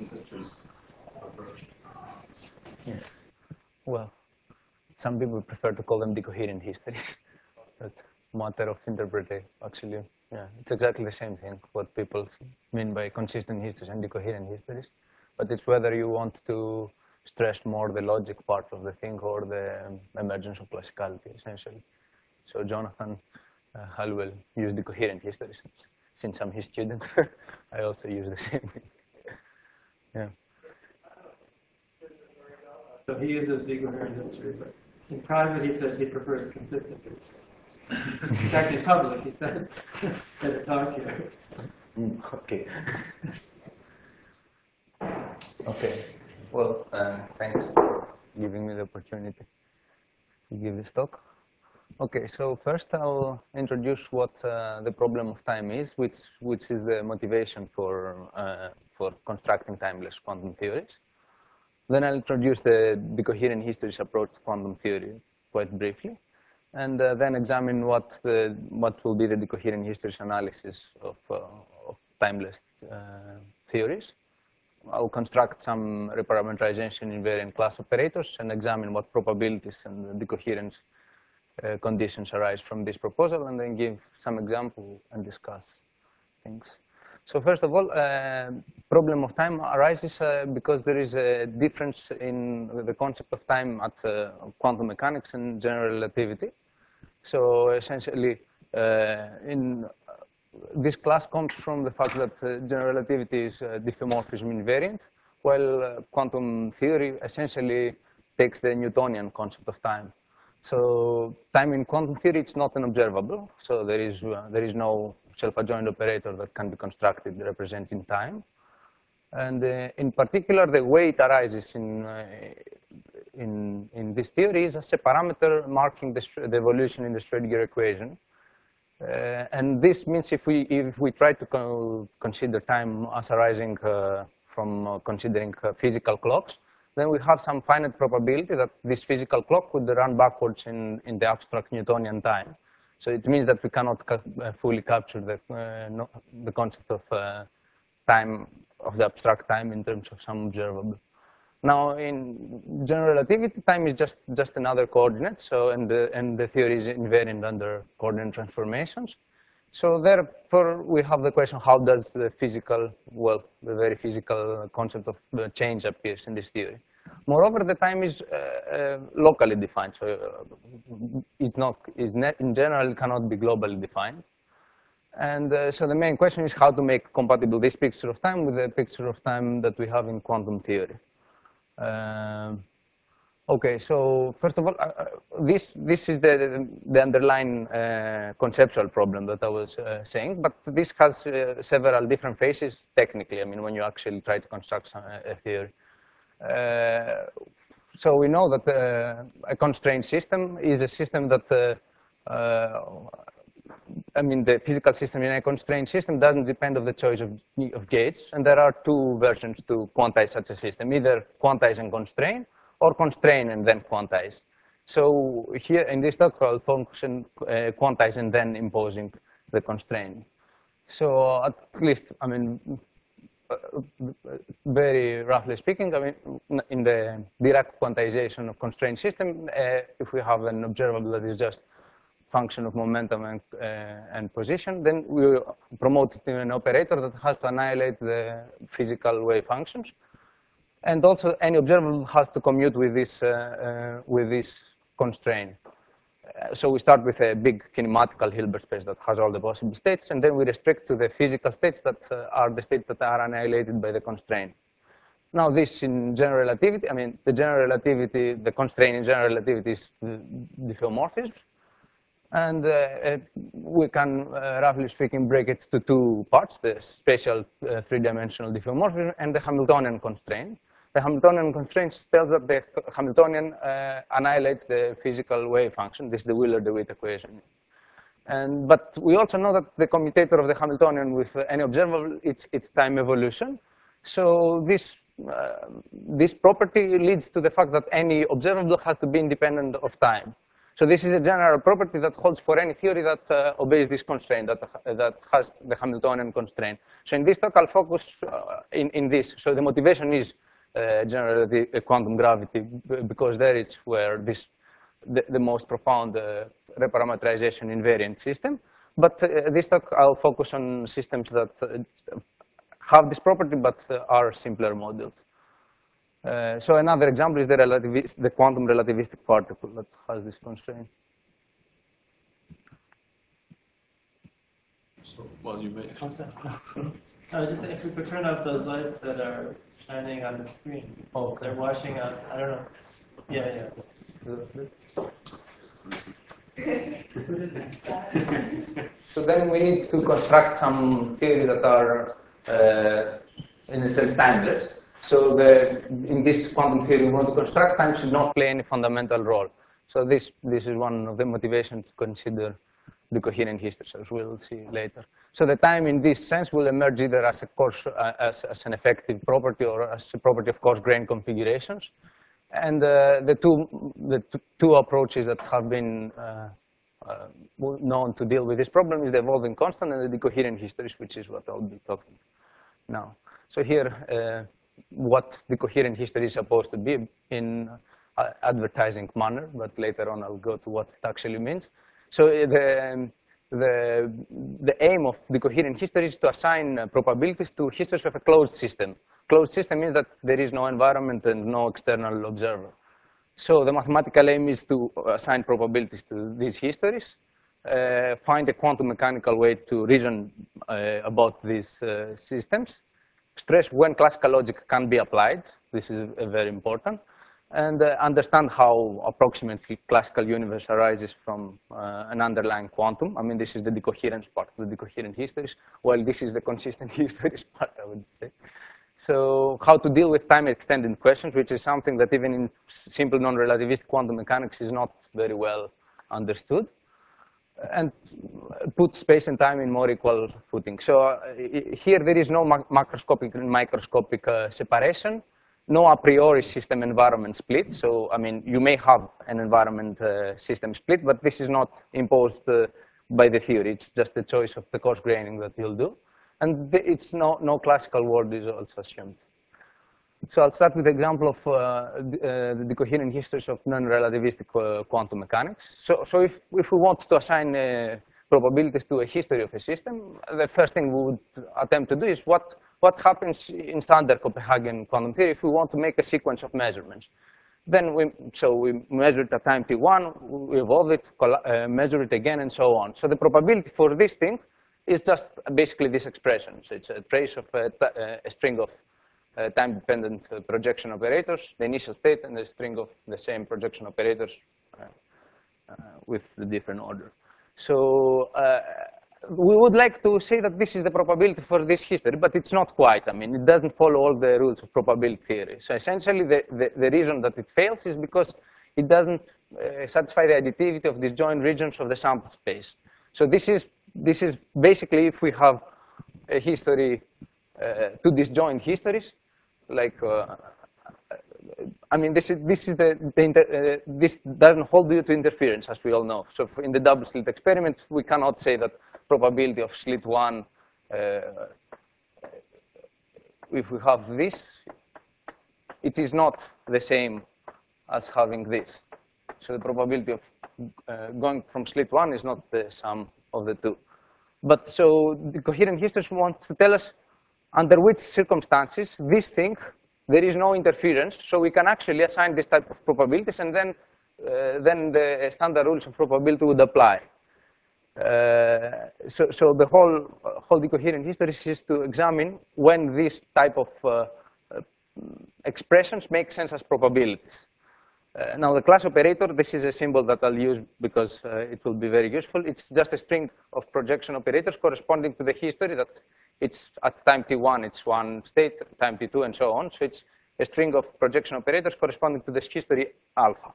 sister's approach? Yes. Well, some people prefer to call them decoherent histories. That's a matter of interpretation, actually. Yeah, it's exactly the same thing, what people mean by consistent histories and decoherent histories. But it's whether you want to stress more the logic part of the thing or the emergence of classicality, essentially. So Jonathan Hallowell used decoherent histories. Since I'm his student, I also use the same thing. Yeah. So he uses decoherent history, but in private he says he prefers consistent history. In fact, in public he said at a talk here. Okay. Okay. Well, thanks for giving me the opportunity to give this talk. Okay, so first I'll introduce what the problem of time is, which is the motivation for constructing timeless quantum theories. Then I'll introduce the decoherent histories approach to quantum theory quite briefly, and then examine what will be the decoherent histories analysis of timeless theories. I'll construct some reparameterization invariant class operators and examine what probabilities and decoherence conditions arise from this proposal, and then give some example and discuss things. So first of all, problem of time arises because there is a difference in the concept of time at quantum mechanics and general relativity. So essentially, this class comes from the fact that general relativity is diffeomorphism invariant, while quantum theory essentially takes the Newtonian concept of time. So time in quantum theory, it's not an observable. So there is no self-adjoint operator that can be constructed representing time. And in particular, the way it arises in this theory is as a parameter marking the evolution in the Schrödinger equation. And this means if we try to consider time as arising from considering physical clocks, then we have some finite probability that this physical clock would run backwards in the abstract Newtonian time. So it means that we cannot fully capture the concept of time, of the abstract time in terms of some observable. Now, in general relativity, time is just another coordinate. So, and the theory is invariant under coordinate transformations. So therefore, we have the question: how does the very physical concept of change appears in this theory? Moreover, the time is locally defined. So in general, it cannot be globally defined. And so the main question is how to make compatible this picture of time with the picture of time that we have in quantum theory. Okay, so first of all, this is the underlying conceptual problem that I was saying, but this has several different phases technically. I mean, when you actually try to construct a theory. So we know that a constrained system is a system that, I mean, the physical system in a constrained system doesn't depend on the choice of gates, and there are two versions to quantize such a system: either quantize and constrain, or constrain and then quantize. So here in this talk, I'll focus on quantize and then imposing the constraint. So at least, I mean, very roughly speaking, I mean, in the Dirac quantization of constrained system, if we have an observable that is just function of momentum and position, then we promote it in an operator that has to annihilate the physical wave functions. And also, any observable has to commute with this constraint. So we start with a big kinematical Hilbert space that has all the possible states, and then we restrict to the physical states that are the states that are annihilated by the constraint. Now, this in general relativity, I mean, the constraint in general relativity is diffeomorphism. And we can, roughly speaking, break it to two parts: the spatial three-dimensional diffeomorphism and the Hamiltonian constraint. The Hamiltonian constraint tells that the Hamiltonian annihilates the physical wave function. This is the Wheeler-DeWitt equation. But we also know that the commutator of the Hamiltonian with any observable, it's time evolution. So this property leads to the fact that any observable has to be independent of time. So this is a general property that holds for any theory that obeys this constraint, that has the Hamiltonian constraint. So in this talk, I'll focus in this. So the motivation is generally quantum gravity, because there it's where the most profound reparametrization invariant system. But this talk, I'll focus on systems that have this property, but are simpler models. So another example is the quantum relativistic particle that has this constraint. So, well, you may. Just if we could turn off those lights that are shining on the screen. Okay. They're washing out, I don't know. Yeah. So then we need to construct some theories that are, in a sense, timeless. So in this quantum theory, we want to construct time should not play any fundamental role. So this is one of the motivations to consider the coherent histories, as we'll see later. So the time in this sense will emerge either as a coarse, as an effective property or as a property of coarse-grained configurations. And the two approaches that have been known to deal with this problem is the evolving constant and the decoherent histories, which is what I'll be talking now. So here, what the coherent history is supposed to be in advertising manner, but later on I'll go to what it actually means. So the aim of the coherent history is to assign probabilities to histories of a closed system. Closed system means that there is no environment and no external observer. So the mathematical aim is to assign probabilities to these histories, find a quantum mechanical way to reason about these systems, stress when classical logic can be applied. This is very important. And understand how approximately classical universe arises from an underlying quantum. I mean, this is the decoherence part of the decoherent histories, while this is the consistent histories part, I would say. So how to deal with time-extended questions, which is something that even in simple non-relativistic quantum mechanics is not very well understood. And put space and time in more equal footing. So here there is no macroscopic and microscopic separation, no a priori system environment split. So I mean, you may have an environment system split, but this is not imposed by the theory. It's just the choice of the coarse graining that you'll do. And it's no classical word is also assumed. So I'll start with the example of the decoherent histories of non-relativistic quantum mechanics. So if we want to assign probabilities to a history of a system, the first thing we would attempt to do is what happens in standard Copenhagen quantum theory if we want to make a sequence of measurements. Then we measure it at time t1, we evolve it, measure it again, and so on. So the probability for this thing is just basically this expression. So it's a trace of a string of time-dependent projection operators, the initial state, and the string of the same projection operators with the different order. So we would like to say that this is the probability for this history, but it's not quite. I mean, it doesn't follow all the rules of probability theory. So essentially, the reason that it fails is because it doesn't satisfy the additivity of disjoint regions of the sample space. So this is basically if we have a history, two disjoint histories, like I mean, this doesn't hold due to interference, as we all know. So in the double slit experiment, we cannot say that probability of slit one, if we have this, it is not the same as having this. So the probability of going from slit one is not the sum of the two. But so the coherent histories want to tell us under which circumstances this thing, there is no interference, so we can actually assign this type of probabilities, and then the standard rules of probability would apply. So the whole decoherent history is to examine when this type of expressions make sense as probabilities. Now the class operator, this is a symbol that I'll use because it will be very useful. It's just a string of projection operators corresponding to the history that it's at time t1, it's one state, time t2, and so on. So it's a string of projection operators corresponding to this history alpha.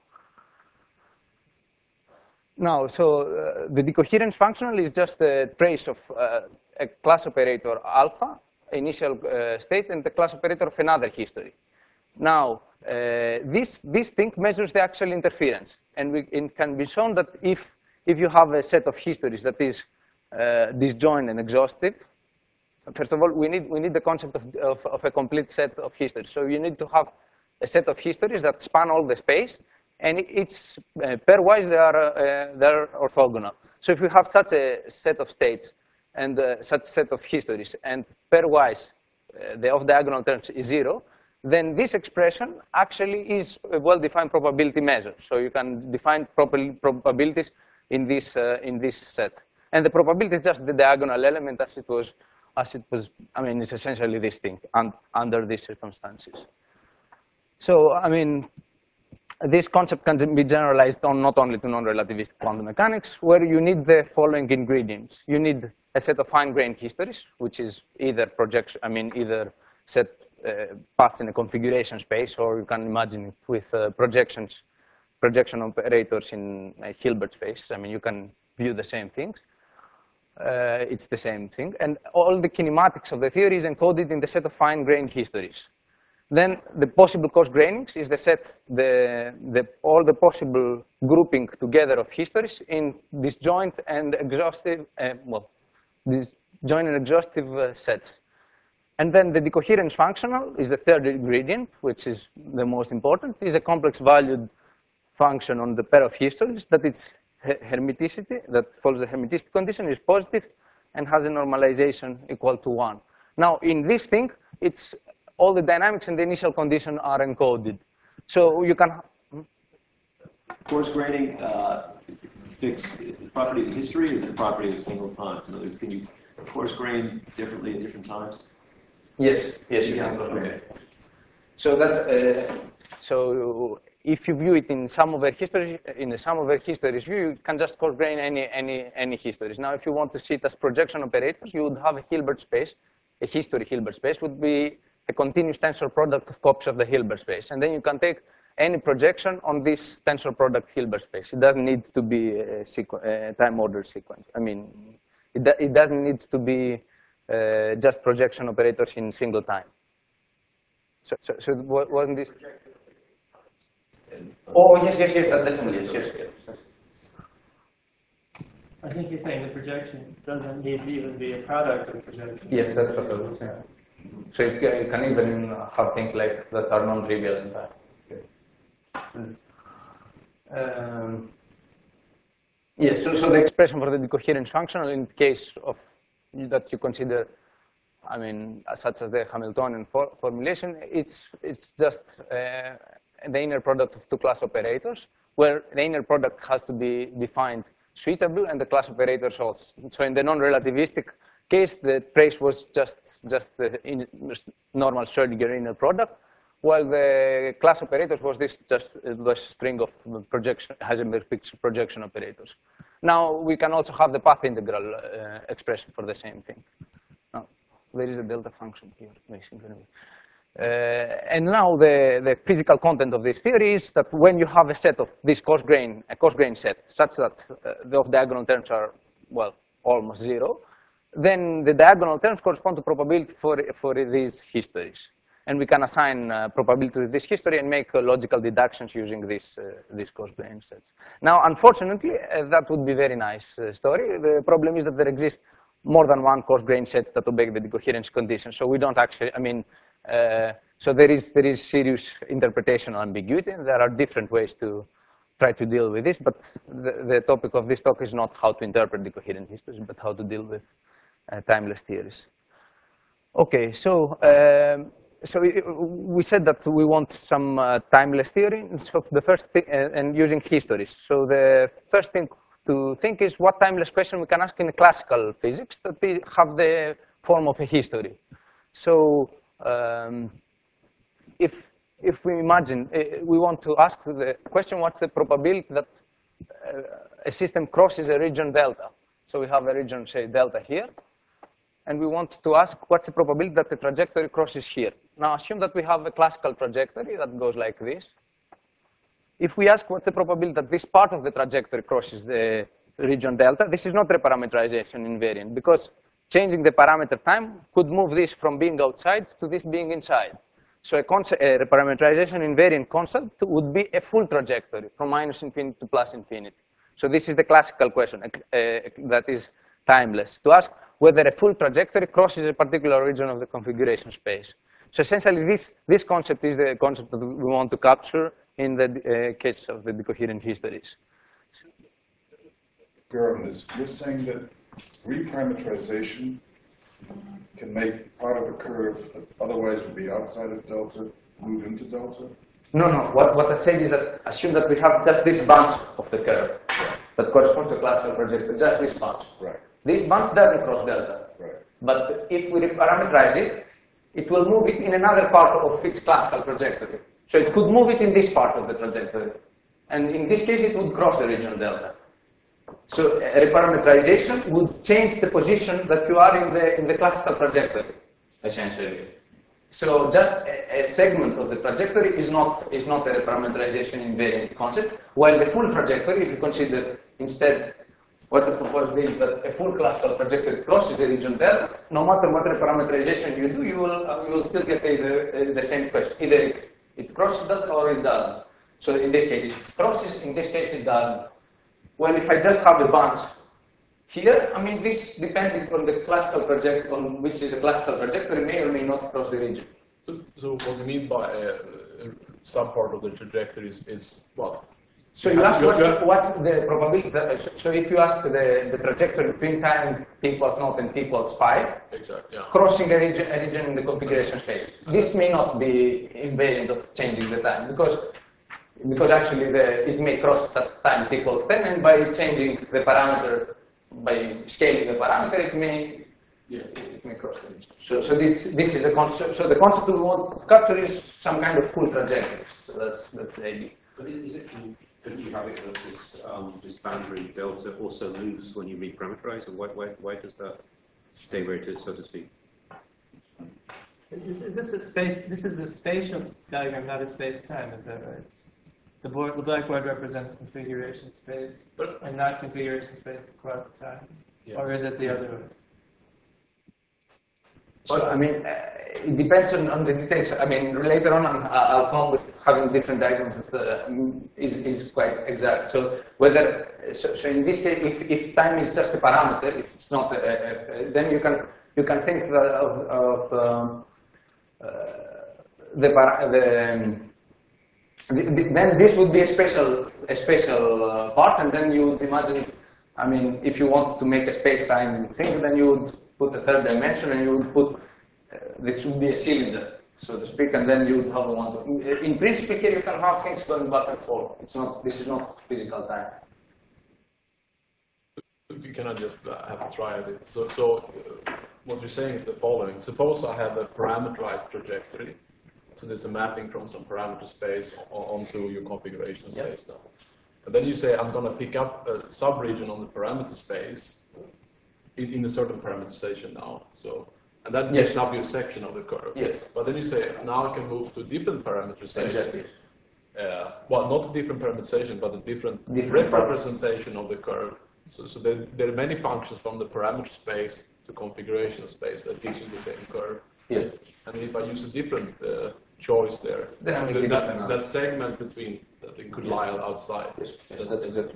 Now, so the decoherence functional is just a trace of a class operator alpha, initial state, and the class operator of another history. Now, this thing measures the actual interference. And it can be shown that if you have a set of histories that is disjoint and exhaustive, first of all, we need the concept of a complete set of histories. So you need to have a set of histories that span all the space, and it's pairwise they're orthogonal. So if you have such a set of states and such a set of histories, and pairwise the off-diagonal terms is 0, then this expression actually is a well-defined probability measure. So you can define probabilities in this set. And the probability is just the diagonal element as it was, I mean, it's essentially this thing under these circumstances. So, I mean, this concept can be generalized on not only to non-relativistic quantum mechanics, where you need the following ingredients. You need a set of fine-grained histories, which is either projection, I mean, either set paths in a configuration space, or you can imagine it with projection operators in a Hilbert space. I mean, you can view the same things. It's the same thing. And all the kinematics of the theory is encoded in the set of fine-grained histories. Then the possible coarse grainings is the set, all the possible grouping together of histories in disjoint and exhaustive, disjoint and exhaustive sets. And then the decoherence functional is the third ingredient, which is the most important. Is a complex valued function on the pair of histories that its hermiticity, that follows the hermiticity condition, is positive and has a normalization equal to 1. Now, in this thing, it's all the dynamics and the initial condition are encoded. So you can... Coarse graining fixed property of history, or is it property of a single time? In other words, can you coarse grain differently at different times? Yes, you can. Okay. So that's so if you view it in sum over history, in the sum over histories view, you can just coarse grain any histories. Now, if you want to see it as projection operators, you would have a Hilbert space. A history Hilbert space would be a continuous tensor product of copies of the Hilbert space, and then you can take any projection on this tensor product Hilbert space. It doesn't need to be a time order sequence. I mean, it doesn't need to be just projection operators in single time. So wasn't this? Oh, yes, definitely, yes. I think he's saying the projection doesn't need to even be a product of projection. Yes, that's what I was saying. So you can even have things like that are non-trivial in time. Yes, so the expression for the decoherence functional in the case of that you consider, I mean, such as the Hamiltonian formulation, it's just the inner product of two class operators, where the inner product has to be defined suitable and the class operators also. So in the non-relativistic case, the trace was just the normal Schrödinger inner product, while the class operators was this just the string of projection Heisenberg projection operators. Now we can also have the path integral expression for the same thing. Now, there is a delta function here, basically. And now the physical content of this theory is that when you have a set of this coarse grain set, such that the off-diagonal terms are, well, almost 0, then the diagonal terms correspond to probability for these histories. And we can assign probability to this history and make logical deductions using these coarse grain sets. Now, unfortunately, that would be a very nice story. The problem is that there exists more than one coarse grain set that obey the decoherence condition. So we don't actually, I mean, so there is serious interpretational ambiguity, and there are different ways to try to deal with this. But the topic of this talk is not how to interpret decoherent histories, but how to deal with timeless theories. Okay, so we said that we want some timeless theory. So the first thing, and using histories. So the first thing to think is what timeless question we can ask in classical physics that we have the form of a history. So if we imagine we want to ask the question, what's the probability that a system crosses a region delta? So we have a region, say, delta here. And we want to ask what's the probability that the trajectory crosses here. Now assume that we have a classical trajectory that goes like this. If we ask what's the probability that this part of the trajectory crosses the region delta, this is not reparameterization invariant, because changing the parameter time could move this from being outside to this being inside. So a reparameterization invariant concept would be a full trajectory from minus infinity to plus infinity. So this is the classical question that is timeless, to ask whether a full trajectory crosses a particular region of the configuration space. So essentially, this concept is the concept that we want to capture in the case of the decoherent histories. Göran, you're saying that reparameterization can make part of a curve that otherwise would be outside of delta move into delta? No. What I said is that assume that we have just this bunch of the curve that corresponds to a classical projector, just this bunch. Right. This bunch doesn't cross delta. Right. But if we reparameterize it, it will move it in another part of its classical trajectory. So it could move it in this part of the trajectory. And in this case, it would cross the region delta. So reparameterization would change the position that you are in the classical trajectory, essentially. So just a segment of the trajectory is not a reparameterization invariant concept, while the full trajectory, if you consider instead what I propose is that a full classical trajectory crosses the region delta, no matter what reparameterization you do, you will still get the same question. Either it crosses delta or it doesn't. So in this case it crosses, in this case it doesn't. Well, if I just have a bunch here, I mean, this depending on the classical trajectory, on which is the classical trajectory, may or may not cross the region. So what you mean by some part of the trajectory is what? So you ask what's the probability, so if you ask the trajectory between time t equals 0 and t equals 5, Exactly, yeah. crossing a region in the configuration space. This may not be invariant of changing the time, because actually it may cross that time t equals 10, and by changing the parameter, by scaling the parameter, it may cross the region. So this is the concept. So the concept we want to capture is some kind of full trajectory. So that's the idea. But is it, don't you have it that this boundary delta also moves when you reparameterize, or why does that stay where it is, so to speak? Is this a space? This is a spatial diagram, not a space-time. Is that right? The blackboard represents configuration space, and not configuration space across time, or is it the other way? So, I mean, it depends on the details. I mean, later on, I'll come with having different diagrams that is quite exact. So, so in this case, if time is just a parameter, if it's not, then you can think of then this would be a special part, and then you would imagine. I mean, if you want to make a space-time thing, then you would put a third dimension, and you would put, this would be a cylinder, so to speak, and then you would have a one. In principle, here you can have things going back and forth. This is not physical time. You cannot just have to try it. So what you're saying is the following. Suppose I have a parameterized trajectory. So there's a mapping from some parameter space onto your configuration space now. And then you say, I'm going to pick up a sub-region on the parameter space in a certain parameterization now. So, and that makes up your section of the curve. Yes. But then you say, now I can move to a different parameterization. Exactly. Well, not a different parameterization, but a different representation of the curve. So there are many functions from the parameter space to configuration space that gives you the same curve. Yes. And if I use a different choice there, then that segment between that it could lie outside. Yes, that's exactly.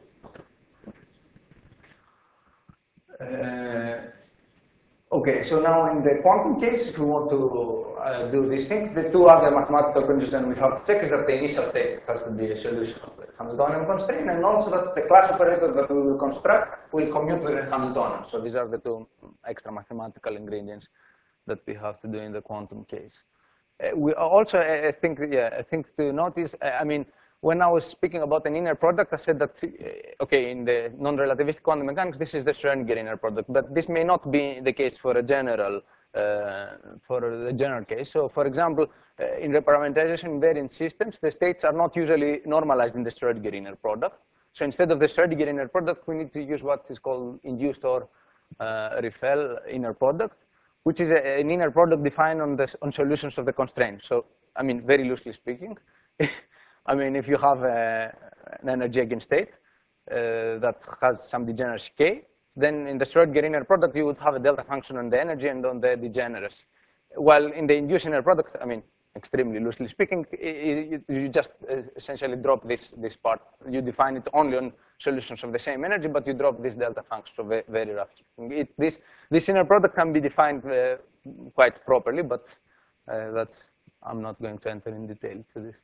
Okay, so now in the quantum case, if we want to do these things, the two other mathematical conditions we have to check is that the initial state has to be a solution of the Hamiltonian constraint, and also that the class operator that we will construct will commute with the Hamiltonian. So these are the two extra mathematical ingredients that we have to do in the quantum case. We also, I think to notice, I mean, when I was speaking about an inner product, I said that, okay, in the non-relativistic quantum mechanics, this is the Schrödinger inner product, but this may not be the case for a general, for the general case. So, for example, in reparameterization invariant systems, the states are not usually normalized in the Schrödinger inner product. So instead of the Schrödinger inner product, we need to use what is called induced or Riffel inner product, which is an inner product defined on solutions of the constraint. So, I mean, very loosely speaking, I mean, if you have an energy eigenstate that has some degeneracy k, then in the Schrödinger inner product, you would have a delta function on the energy and on the degeneracy. While in the induced inner product, I mean, extremely loosely speaking, you just essentially drop this part. You define it only on solutions of the same energy, but you drop this delta function, so very roughly speaking. This inner product can be defined quite properly, but I'm not going to enter in detail to this.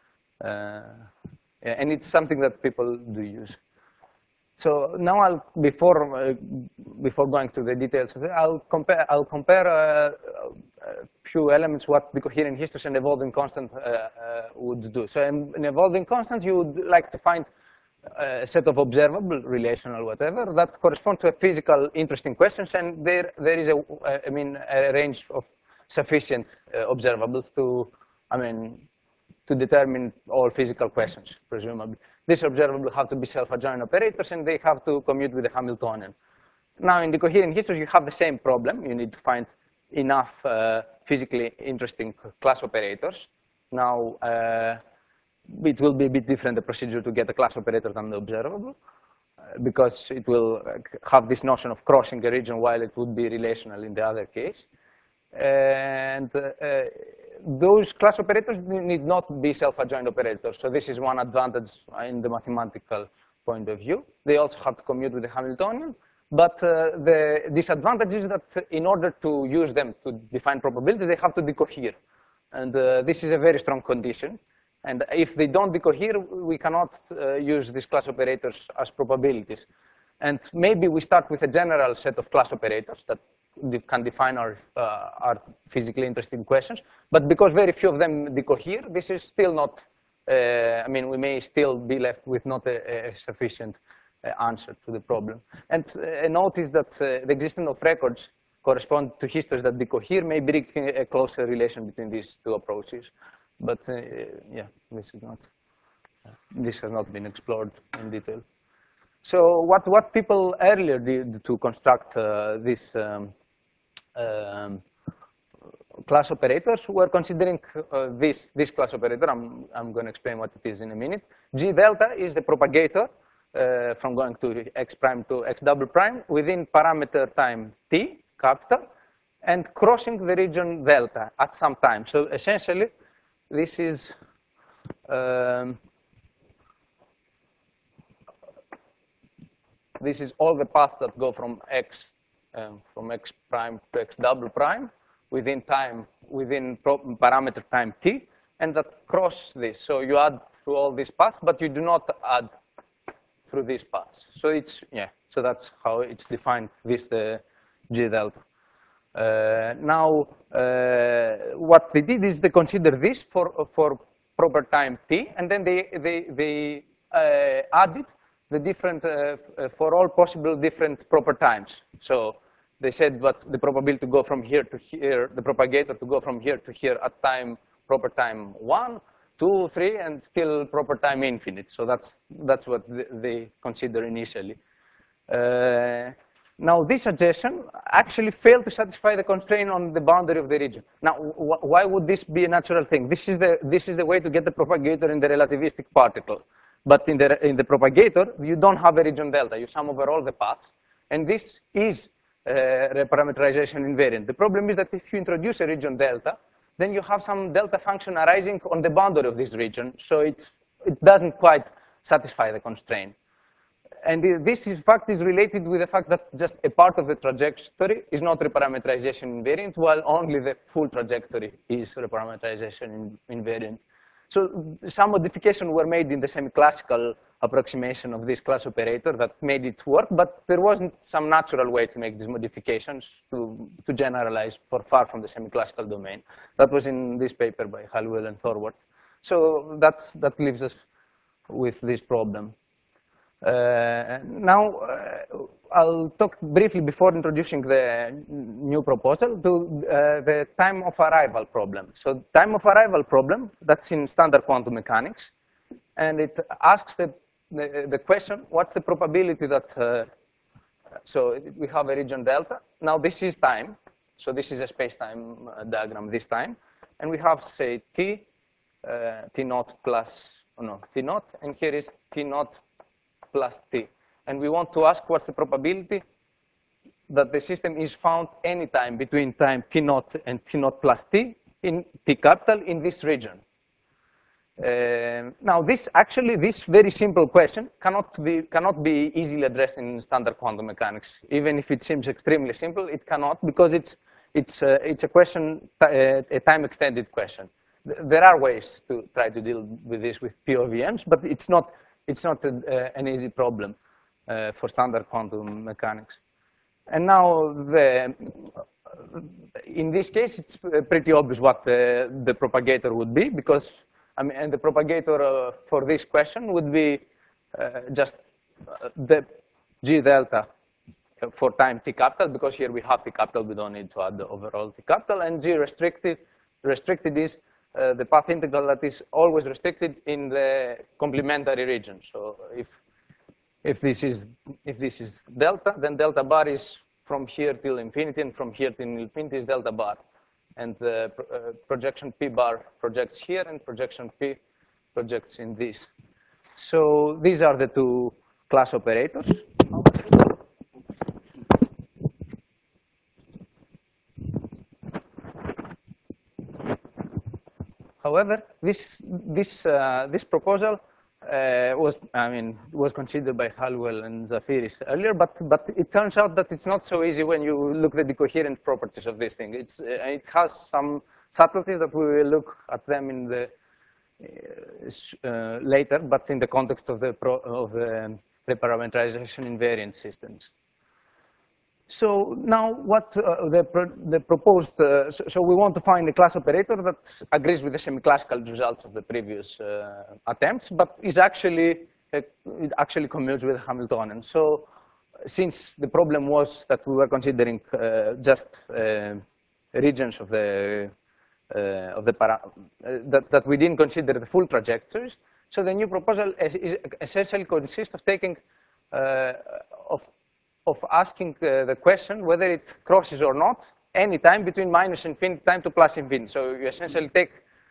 Yeah, and it's something that people do use. So now before going to the details, I'll compare a few elements what the coherent hysteresis and evolving constant would do. So in evolving constant, you would like to find a set of observable, relational, whatever, that correspond to a physical interesting questions, and there is a range of sufficient observables to determine all physical questions, presumably. These observables have to be self-adjoint operators, and they have to commute with the Hamiltonian. Now, in the coherent hysteresis, you have the same problem. You need to find enough physically interesting class operators. Now, it will be a bit different, the procedure to get a class operator than the observable, because it will have this notion of crossing a region while it would be relational in the other case. And those class operators need not be self-adjoint operators. So this is one advantage in the mathematical point of view. They also have to commute with the Hamiltonian. But the disadvantage is that in order to use them to define probabilities, they have to decohere. And this is a very strong condition. And if they don't decohere, we cannot use these class operators as probabilities. And maybe we start with a general set of class operators that can define our physically interesting questions. But because very few of them decohere, this is still not, we may still be left with not a sufficient answer to the problem. And notice that the existence of records correspond to histories that decohere may bring a closer relation between these two approaches. But yeah, this has not been explored in detail. So what people earlier did to construct these class operators were considering this class operator. I'm going to explain what it is in a minute. G delta is the propagator from going to x prime to x double prime within parameter time t, capital, and crossing the region delta at some time. So essentially, this is all the paths that go from x prime to x double prime within parameter time t, and that cross this. So you add through all these paths, but you do not add through these paths. So so that's how it's defined, the G delta. Now, what they did is they consider this for proper time t, and then they added the different for all possible different proper times. So they said what the probability to go from here to here, the propagator to go from here to here at proper time 1, 2, 3, and still proper time infinite. So that's what they consider initially. Now, this suggestion actually failed to satisfy the constraint on the boundary of the region. Now, why would this be a natural thing? This is the way to get the propagator in the relativistic particle. But in the propagator, you don't have a region delta. You sum over all the paths. And this is reparameterization invariant. The problem is that if you introduce a region delta, then you have some delta function arising on the boundary of this region. So it doesn't quite satisfy the constraint. And this, in fact, is related with the fact that just a part of the trajectory is not reparameterization invariant, while only the full trajectory is reparameterization invariant. So some modifications were made in the semi-classical approximation of this class operator that made it work, but there wasn't some natural way to make these modifications to generalize for far from the semi-classical domain. That was in this paper by Halliwell and Thorward. So that leaves us with this problem. Now, I'll talk briefly before introducing the new proposal to the time of arrival problem. So time of arrival problem, that's in standard quantum mechanics. And it asks the question, what's the probability that, so we have a region delta. Now this is time. So this is a space-time diagram this time. And we have, say, t naught plus, t naught. And here is t naught plus t. And we want to ask what's the probability that the system is found anytime between time t naught and t naught plus t in T capital in this region. Now, this very simple question cannot be easily addressed in standard quantum mechanics. Even if it seems extremely simple, it cannot, because it's a question, a time-extended question. There are ways to try to deal with this with POVMs, but it's not an easy problem for standard quantum mechanics. And now, in this case, it's pretty obvious what the propagator would be, because and the propagator for this question would be just the G delta for time T capital, because here we have T capital, we don't need to add the overall T capital, and G restricted is the path integral that is always restricted in the complementary region. So if this is delta, then delta bar is from here till infinity, and from here till infinity is delta bar. And projection P bar projects here, and projection P projects in this. So these are the two class operators. However, this proposal was considered by Halliwell and Zafiris earlier, but it turns out that it's not so easy when you look at the coherent properties of this thing. It has some subtleties that we will look at them in the later, but in the context of the parameterization invariant systems. So now what the proposed, so we want to find a class operator that agrees with the semi-classical results of the previous attempts, but is actually, it actually commutes with Hamiltonian. So since the problem was that we were considering just regions of the that we didn't consider the full trajectories, so the new proposal essentially consists of taking of asking the question whether it crosses or not any time between minus infinity time to plus infinity. So you essentially take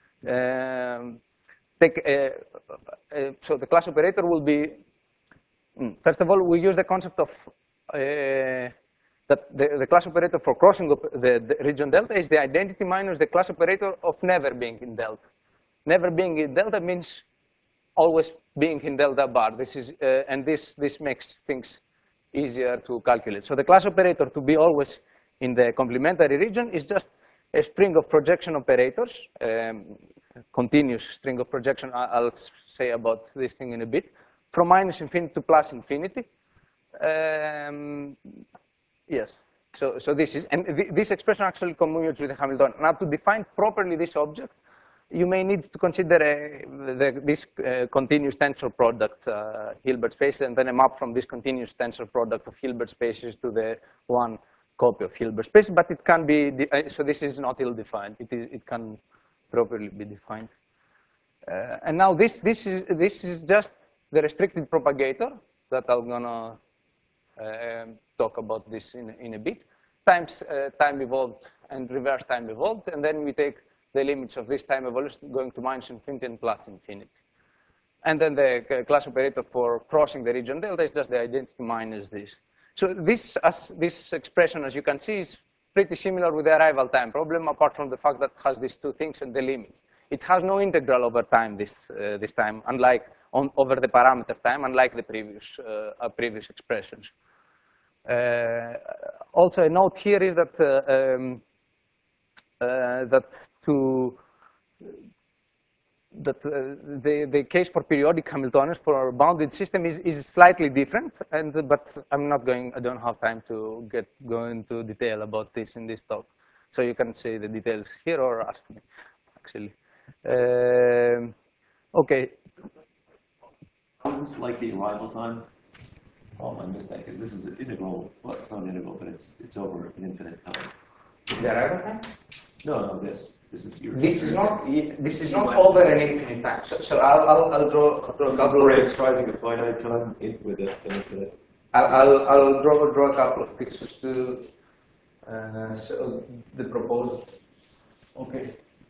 so the class operator will be, first of all, we use the concept of that the class operator for crossing the region delta is the identity minus the class operator of never being in delta. Never being in delta means always being in delta bar. This is and this makes things easier to calculate. So the class operator to be always in the complementary region is just a string of projection operators, continuous string of projection. I'll say about this thing in a bit, from minus infinity to plus infinity. Yes. So this is, and this expression actually commutes with the Hamiltonian. Now to define properly this object, you may need to consider this continuous tensor product, Hilbert space, and then a map from this continuous tensor product of Hilbert spaces to the one copy of Hilbert space. But it can be, so this is not ill-defined. It can properly be defined. And now this is just the restricted propagator that I'm gonna talk about this in a bit. Times time evolved and reverse time evolved, and then we take the limits of this time evolution going to minus infinity and plus infinity. And then the class operator for crossing the region delta is just the identity minus this. So this expression, as you can see, is pretty similar with the arrival time problem, apart from the fact that it has these two things and the limits. It has no integral over time this time, unlike over the parameter time, unlike the previous expressions. Also, a note here is that the case for periodic Hamiltonians for a bounded system is slightly different, but I don't have time to go into detail about this in this talk. So you can say the details here or ask me, actually. Okay. How is this like the arrival time? Oh, my mistake is this is an integral. Well, it's not an integral, but it's over an infinite time. The arrival time? No, this is your. This is not over an infinite time. So I'll draw a couple of Parameterizing a finite time with an infinite. I'll draw a couple of pictures to so the proposed. Okay.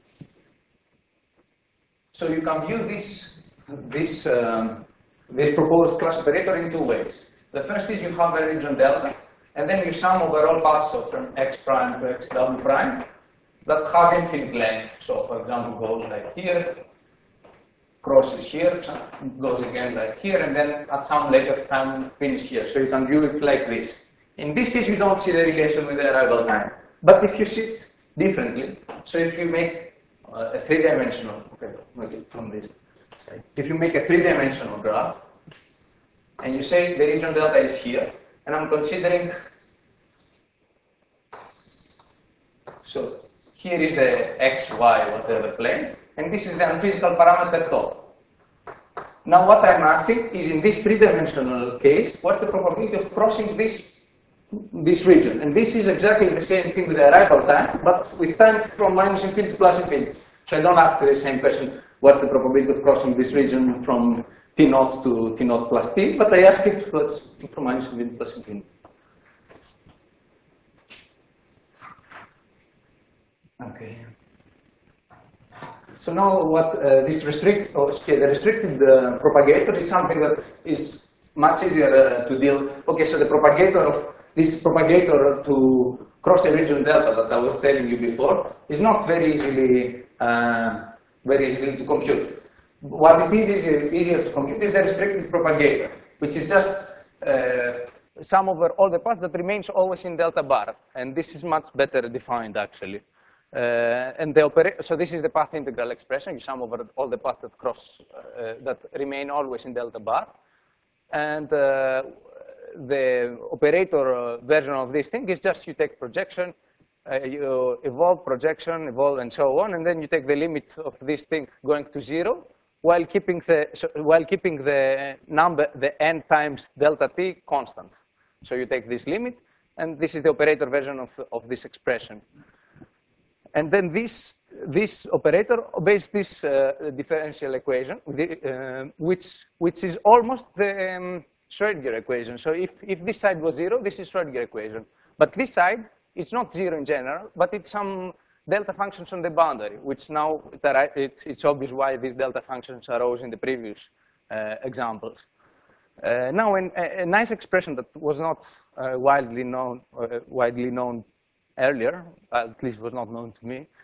So you can view this proposed class operator in two ways. The first is you have a region delta, and then you sum over all paths of from x prime to x double prime. that have infinite length. So, for example, goes like here, crosses here, goes again like here, and then at some later time finishes here. So you can view it like this. In this case, you don't see the relation with the arrival time. But if you see it differently, so if you make a three-dimensional, okay, make it from this side. If you make a three-dimensional graph, and you say the region delta is here, and I'm considering, so here is a x, y, whatever plane, and this is the unphysical parameter tau. Now what I'm asking is, in this three-dimensional case, what's the probability of crossing this region? And this is exactly the same thing with the arrival time, but with time from minus infinity to plus infinity. So I don't ask the same question, what's the probability of crossing this region from t0 to t0 plus t, but I ask it what's from minus infinity to plus infinity. Okay. So now what the restricted propagator is something that is much easier to deal. Okay, so the propagator of this propagator to cross a region delta that I was telling you before is not very easily to compute. What it is easier to compute is the restricted propagator, which is just sum over all the paths that remains always in delta bar, and this is much better defined actually. So this is the path integral expression. You sum over all the paths that cross, that remain always in delta bar. And the operator version of this thing is just you take projection, you evolve projection, evolve and so on, and then you take the limit of this thing going to 0 while keeping the number, the n times delta t constant. So you take this limit, and this is the operator version of this expression. And then this operator obeys this differential equation, which is almost the Schrödinger equation. So if this side was 0, this is Schrödinger equation. But this side, it's not 0 in general, but it's some delta functions on the boundary, which now it's obvious why these delta functions arose in the previous examples. Now, a nice expression that was not widely known earlier, at least was not known to me,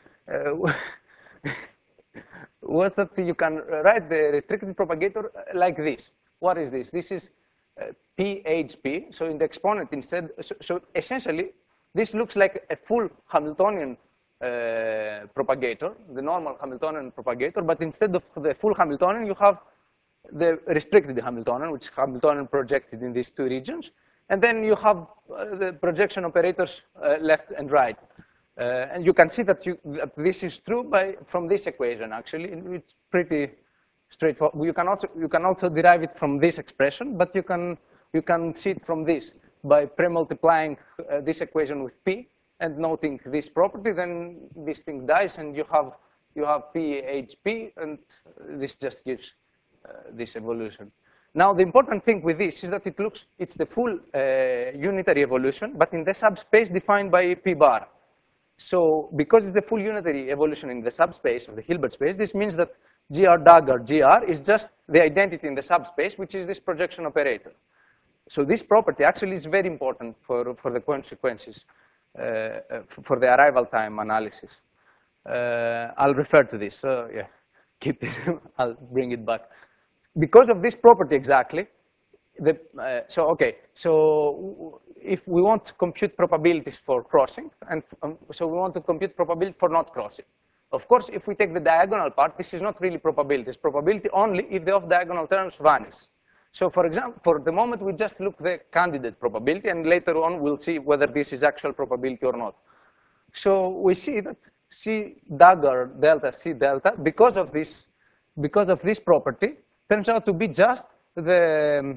was that you can write the restricted propagator like this. What is this? This is PHP, so in the exponent instead, so essentially, this looks like a full Hamiltonian propagator, the normal Hamiltonian propagator, but instead of the full Hamiltonian, you have the restricted Hamiltonian, which is Hamiltonian projected in these two regions. And then you have the projection operators left and right. And you can see that this is true from this equation, actually. It's pretty straightforward. You can also derive it from this expression, but you can see it from this by pre-multiplying this equation with P and noting this property. Then this thing dies, and you have PHP, and this just gives this evolution. Now, the important thing with this is that it's the full unitary evolution, but in the subspace defined by P bar. So because it's the full unitary evolution in the subspace of the Hilbert space, this means that GR dagger GR is just the identity in the subspace, which is this projection operator. So this property actually is very important for the consequences, for the arrival time analysis. I'll refer to this, so yeah, keep it, I'll bring it back. Because of this property exactly, so if we want to compute probabilities for crossing, and so we want to compute probability for not crossing. Of course, if we take the diagonal part, this is not really probability. It's probability only if the off-diagonal terms vanish. So for example, for the moment, we just look the candidate probability, and later on, we'll see whether this is actual probability or not. So we see that C dagger delta C delta, because of this property, turns out to be just the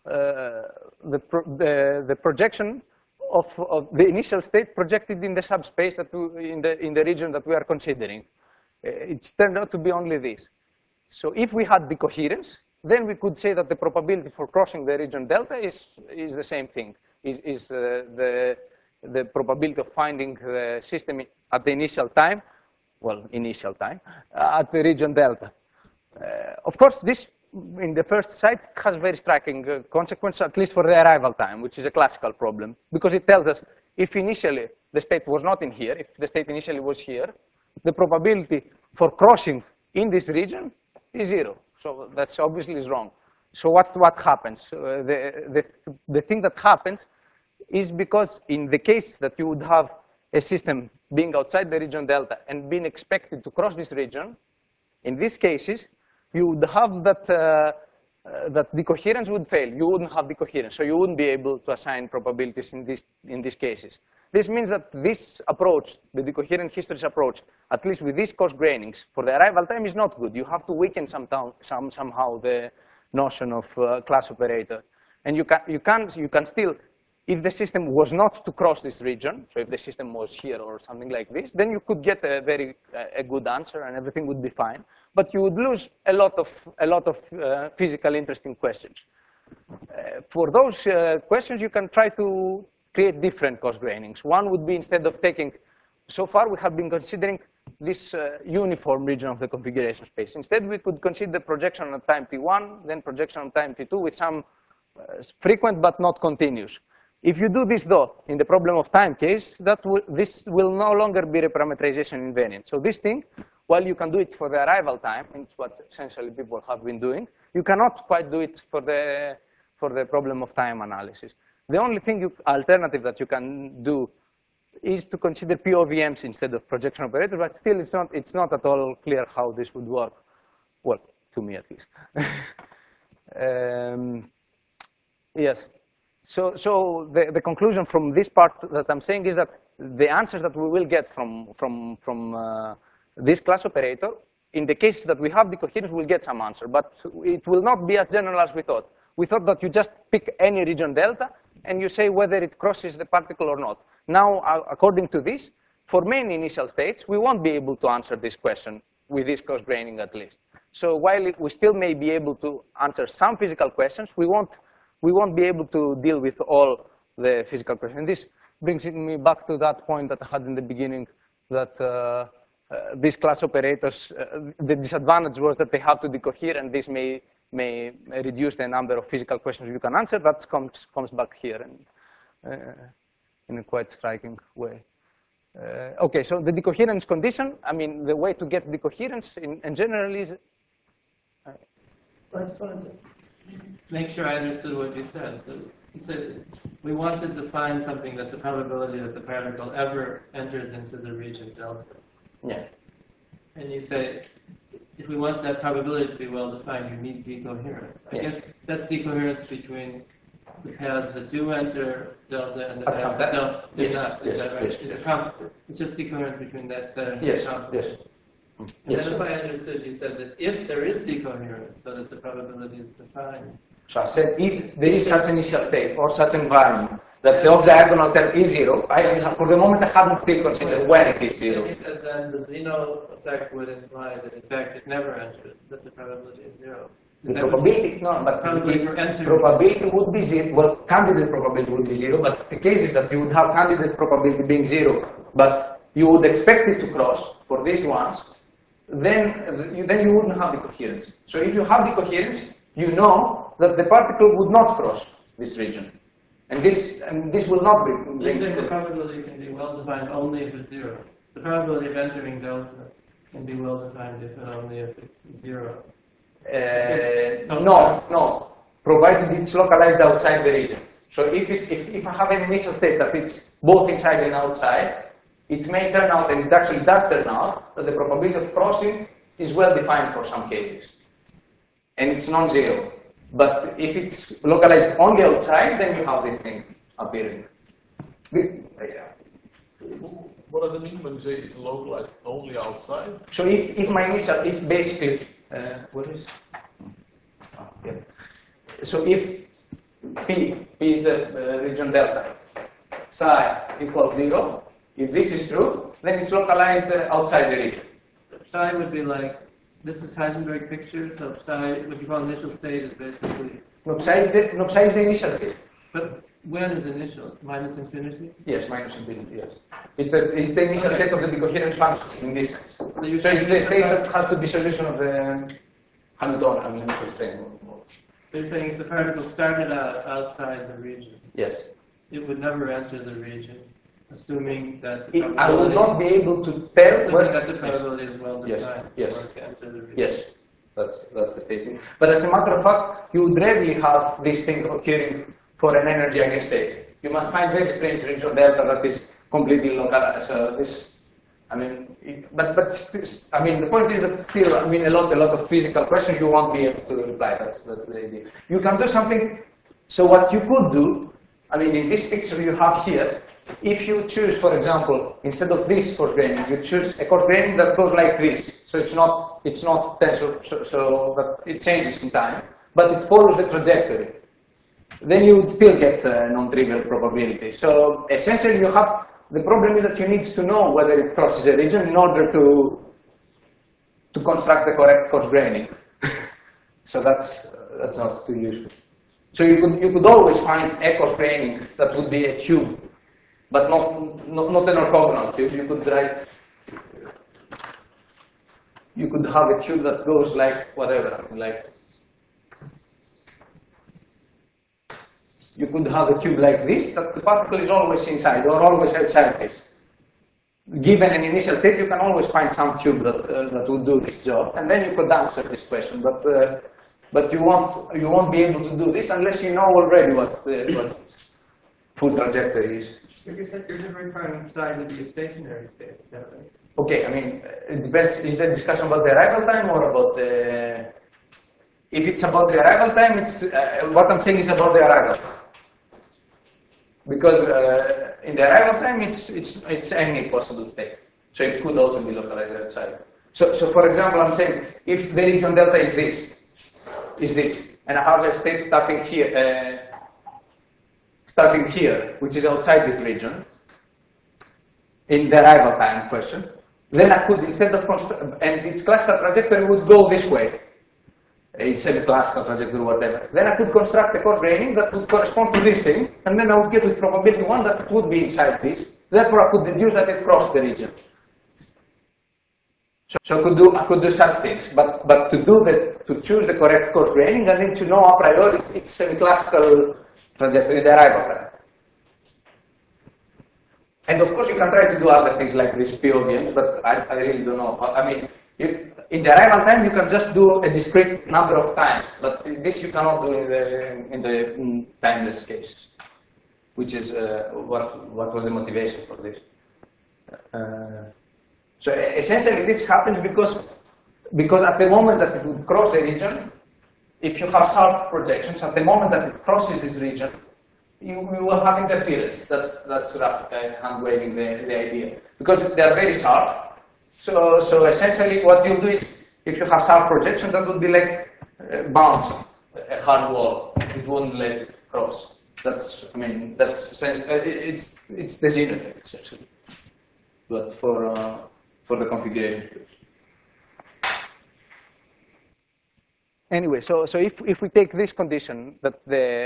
projection of the initial state projected in the subspace that in the region that we are considering. It's turned out to be only this. So if we had decoherence, then we could say that the probability for crossing the region delta is the same thing. Is the probability of finding the system at the initial time, at the region delta. Of course, this in the first sight has very striking consequence, at least for the arrival time, which is a classical problem, because it tells us if initially the state was not in here, if the state initially was here, the probability for crossing in this region is 0. So that's obviously is wrong. So what happens? The thing that happens is because in the case that you would have a system being outside the region delta and being expected to cross this region, in these cases, you would have that, that the coherence would fail. You wouldn't have the coherence, so you wouldn't be able to assign probabilities in these cases. This means that this approach, the decoherent histories approach, at least with these coarse grainings, for the arrival time is not good. You have to weaken somehow the notion of class operator. And you can still, if the system was not to cross this region, so if the system was here or something like this, then you could get a good answer and everything would be fine. But you would lose a lot of physical interesting questions. For those questions, you can try to create different coarse grainings. One would be, instead of taking, so far we have been considering this uniform region of the configuration space. Instead, we could consider projection on time t1, then projection on time t2 with some frequent but not continuous. If you do this, though, in the problem of time case, this will no longer be reparameterization invariant. So this thing, while you can do it for the arrival time, and it's what essentially people have been doing, you cannot quite do it for the problem of time analysis. The only alternative that you can do is to consider POVMs instead of projection operators, but still it's not at all clear how this would work. Well, to me at least. Yes. So the conclusion from this part that I'm saying is that the answers that we will get from this class operator, in the case that we have the coherence, we'll get some answer, but it will not be as general as we thought. We thought that you just pick any region delta and you say whether it crosses the particle or not. Now, according to this, for many initial states, we won't be able to answer this question with this coarse graining at least. So while we still may be able to answer some physical questions, we won't be able to deal with all the physical questions. And this brings me back to that point that I had in the beginning, that these class operators, the disadvantage was that they have to decohere, and this may reduce the number of physical questions you can answer. That comes back here in a quite striking way. Okay, so the decoherence condition, I mean, the way to get decoherence in general is... I just wanted to make sure I understood what you said. So you said we wanted to find something that's a probability that the particle ever enters into the region delta. Yeah. And you say, if we want that probability to be well defined, you need decoherence. I guess that's decoherence between the paths that do enter delta and the paths that do not. Is that right? It's just decoherence between that set and yes. Yes. And then if I understood, you said that if there is decoherence, so that the probability is defined. So I said if there is such initial state or such environment that the off-diagonal term is 0, for the moment I haven't still considered when it is 0. You said then the Zeno effect would imply that in fact it never enters, that the probability is 0. The probability, no, but probability would be 0. Well, candidate probability would be 0, but the case is that you would have candidate probability being 0, but you would expect it to cross for these ones, then you wouldn't have the coherence. So if you have the coherence, you know that the particle would not cross this region. And this will not be... You think the probability can be well defined only if it's 0. The probability of entering delta can be well defined if and only if it's 0. No. Provided it's localized outside the region. So if I have an initial state that it's both inside and outside, it may turn out, and it actually does turn out, that the probability of crossing is well defined for some cases. And it's non-zero. But if it's localized only outside, then you have this thing appearing. What does it mean when you say it's localized only outside? So if basically, what is? Oh, yeah. So if P is the region delta, psi equals 0, if this is true, then it's localized outside the region. Psi would be like, this is Heisenberg picture, so psi, what you call initial state, is basically... No, psi is the initial state. But when is initial? Minus infinity? Yes, minus infinity, yes. It's the initial state of the decoherence function in this sense. So it's the state that has to be solution of the Hamiltonian initial state. So you're saying if the particle started out outside the region, yes, it would never enter the region assuming that the I will not be able to tell assuming that the probability is well Yes, defined. yes. for to enter the region. Yes, that's the statement. But as a matter of fact, you would rarely have this thing occurring for an energy against state. You must find very strange region delta that is completely localized. So this, I mean, I mean, the point is that still, I mean, a lot of physical questions you won't be able to reply. That's the idea. You can do something. So what you could do, I mean, in this picture you have here, if you choose, for example, instead of this coarse graining, you choose a coarse graining that goes like this. So it's not tensor, so that it changes in time, but it follows the trajectory. Then you would still get a non-trivial probability. So essentially, you have the problem is that you need to know whether it crosses a region in order to construct the correct coarse graining. So that's not too useful. So you could always find a coarse graining that would be a tube, but not an orthogonal tube. You could have a tube that goes like whatever, like. You could have a tube like this, that the particle is always inside or always outside this. Given an initial state, you can always find some tube that would do this job, and then you could answer this question. But you won't be able to do this unless you know already what's full trajectory is. If you said you're requiring psi to be a stationary state, is that right? Okay, I mean, it depends. Is the discussion about the arrival time or about the? If it's about the arrival time, it's what I'm saying is about the arrival. Because in the arrival time, it's any possible state. So it could also be localized outside. So for example, I'm saying if the region delta is this, and I have a state starting here, which is outside this region, in the arrival time question, then I could, instead of and its classical trajectory would go this way. It's semi-classical trajectory, whatever. Then I could construct a coarse graining that would correspond to this thing, and then I would get with probability 1 that it would be inside this. Therefore, I could deduce that it crossed the region. So I could do such things, but to choose the correct coarse graining, I need to know a priori it's semi-classical trajectory, the arrival time. And of course, you can try to do other things like this POVMs, but I really don't know. I mean, in the arrival time, you can just do a discrete number of times, but this you cannot do in the timeless cases, which is what was the motivation for this. So essentially, this happens because at the moment that it would cross a region, if you have sharp projections, at the moment that it crosses this region, you will have interference. That's rough hand waving the idea, because they are very sharp. So essentially, what you do is, if you have sharp projection, that would be like bouncing a hard wall. It won't let it cross. It's the Zinn effect essentially, but for the configuration. Anyway, so if we take this condition that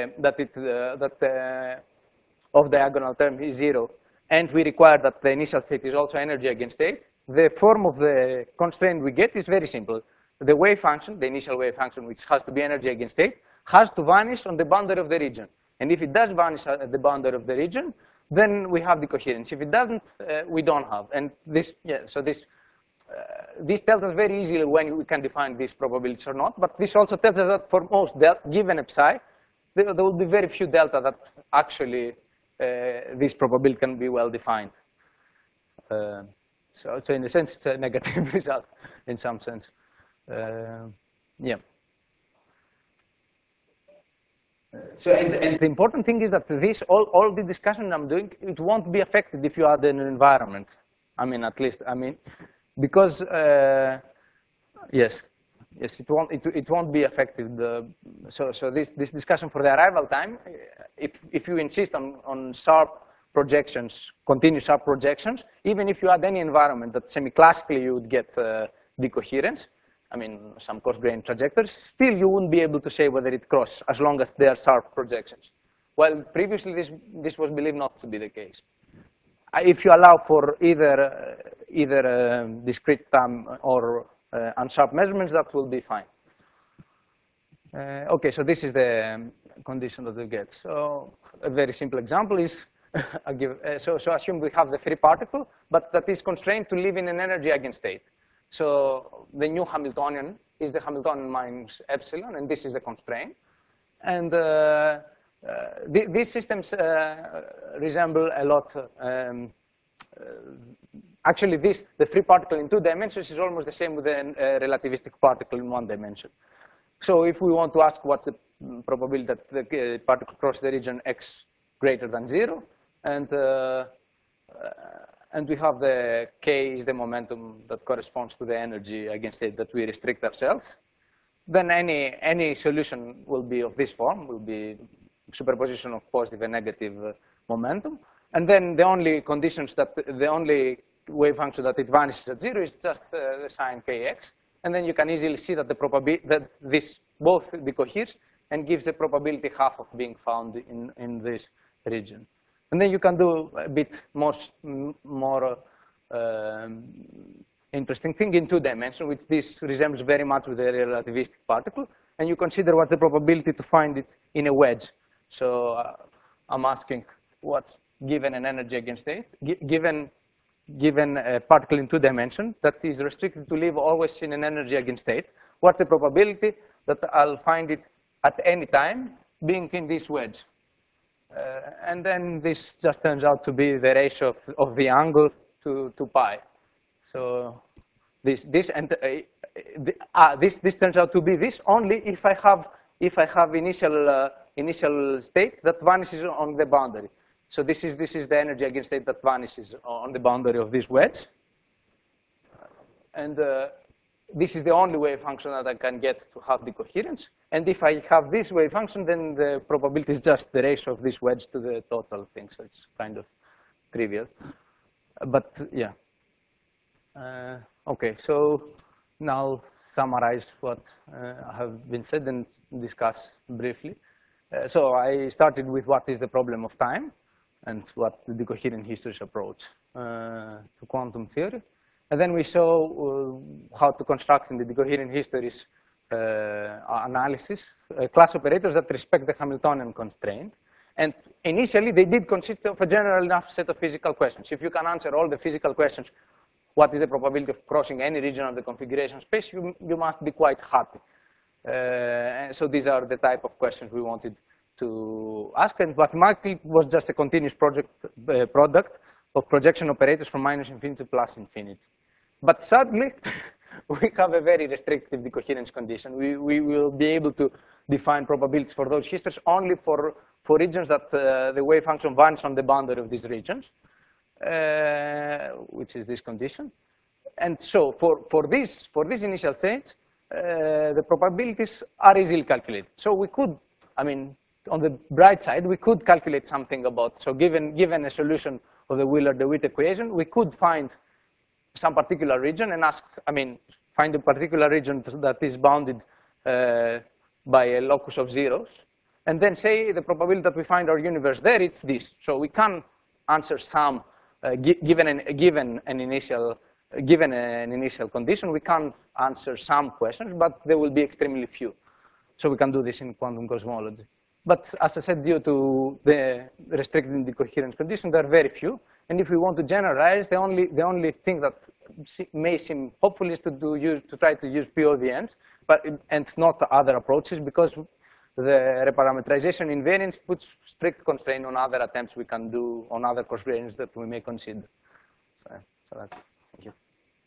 off diagonal term is 0, and we require that the initial state is also energy against state, the form of the constraint we get is very simple. The wave function, the initial wave function, which has to be energy against state, has to vanish on the boundary of the region. And if it does vanish at the boundary of the region, then we have the coherence. If it doesn't, we don't have. And this tells us very easily when we can define these probabilities or not. But this also tells us that for most given a psi, there will be very few delta that actually this probability can be well defined. So in a sense, it's a negative result in some sense. Yeah. So and the important thing is that this all the discussion I'm doing, it won't be affected if you add an environment. I mean, at least because yes, it won't be affected. So this discussion for the arrival time, if you insist on sharp projections, continuous sharp projections, even if you add any environment that semi-classically you would get decoherence, I mean, some coarse grain trajectories, still you wouldn't be able to say whether it crosses as long as they are sharp projections. Well, previously this was believed not to be the case. If you allow for either discrete time or unsharp measurements, that will be fine. Okay, so this is the condition that we get. So a very simple example is So assume we have the free particle, but that is constrained to live in an energy eigenstate. So the new Hamiltonian is the Hamiltonian minus epsilon, and this is the constraint. And these systems resemble a lot. Actually, the free particle in 2 dimensions is almost the same with the relativistic particle in 1 dimension. So if we want to ask what's the probability that the particle crosses the region x greater than 0, and we have the k is the momentum that corresponds to the energy eigenstate that we restrict ourselves, then any solution will be of this form, will be superposition of positive and negative momentum. And then the only conditions that, the only wave function that it vanishes at 0 is just the sign kx. And then you can easily see that the probability that this both decoheres and gives the probability half of being found in this region. And then you can do a bit more interesting thing in 2 dimensions, which this resembles very much with the relativistic particle. And you consider what's the probability to find it in a wedge. So I'm asking what's given an energy eigenstate, given a particle in 2 dimensions that is restricted to live always in an energy eigenstate, what's the probability that I'll find it at any time being in this wedge? And then this just turns out to be the ratio of the angle to pi. So this turns out to be this only if I have initial state that vanishes on the boundary. So this is the energy eigenstate that vanishes on the boundary of this wedge. And this is the only wave function that I can get to have decoherence. And if I have this wave function, then the probability is just the ratio of this wedge to the total thing. So it's kind of trivial. But yeah. OK, so now summarize what have been said and discuss briefly. So I started with what is the problem of time and what the decoherent histories approach to quantum theory. And then we saw how to construct in the decoherent histories analysis class operators that respect the Hamiltonian constraint. And initially, they did consist of a general enough set of physical questions. If you can answer all the physical questions, what is the probability of crossing any region of the configuration space, you must be quite happy. And so these are the type of questions we wanted to ask. And mathematically was just a continuous product of projection operators from -infinity to +infinity. But sadly, we have a very restrictive decoherence condition. We will be able to define probabilities for those histories only for regions that the wave function vanishes on the boundary of these regions, which is this condition. And so for these initial states, the probabilities are easily calculated. So we could, I mean, on the bright side, we could calculate something about, so given a solution of the Wheeler-DeWitt equation, we could find some particular region and find a particular region that is bounded by a locus of zeros, and then say the probability that we find our universe there, it's this. So we can answer some, given an initial condition, we can answer some questions, but there will be extremely few. So we can do this in quantum cosmology. But as I said, due to the restricted decoherence condition, there are very few. And if we want to generalize, the only thing that may seem hopeful is to try to use POVMs, and not other approaches, because the reparametrization invariance puts strict constraint on other attempts we can do on other coarse grains that we may consider. So that's it. Thank you.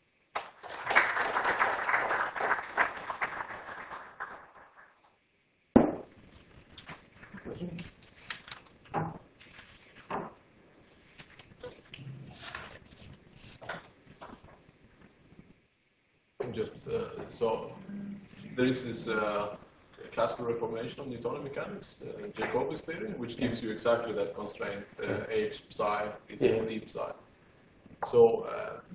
So there is this classical reformation of Newtonian mechanics, Jacobi's theory, which gives you exactly that constraint, h psi is equal to e psi. So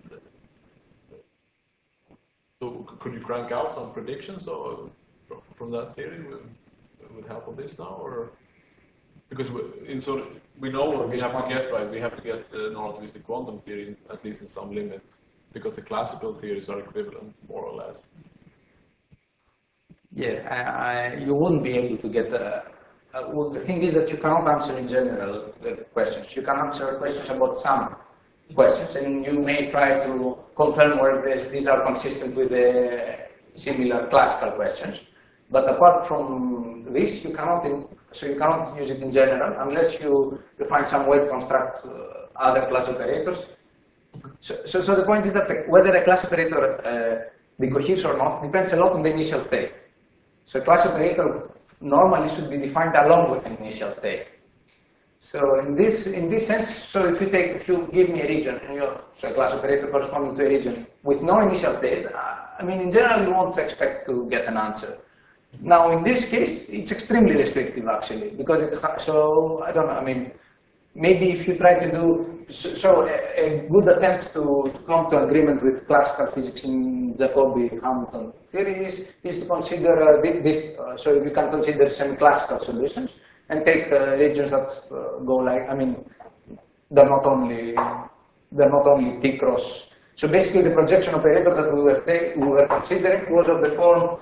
could you crank out some predictions from that theory with help of this now, or because we know what we have to get right? We have to get the relativistic quantum theory at least in some limit, because the classical theories are equivalent more or less. Yeah, you wouldn't be able to get Well, the thing is that you cannot answer in general questions. You can answer questions about some questions, and you may try to confirm whether these are consistent with the similar classical questions. But apart from this, you cannot use it in general unless you find some way to construct other class operators. So the point is that whether a class operator decoheres or not depends a lot on the initial state. So a class operator normally should be defined along with an initial state. So in this sense, so if you give me a region, and so a class operator corresponding to a region with no initial state, I mean, in general, you won't expect to get an answer. Now, in this case, it's extremely restrictive, actually, because so I don't know. I mean, maybe if you try to do a good attempt to come to agreement with classical physics in Jacobi-Hamilton theory is to consider this. So you can consider semi-classical solutions and take regions that go like, I mean, they're not only T cross. So basically, the projection operator that we were considering was of the form.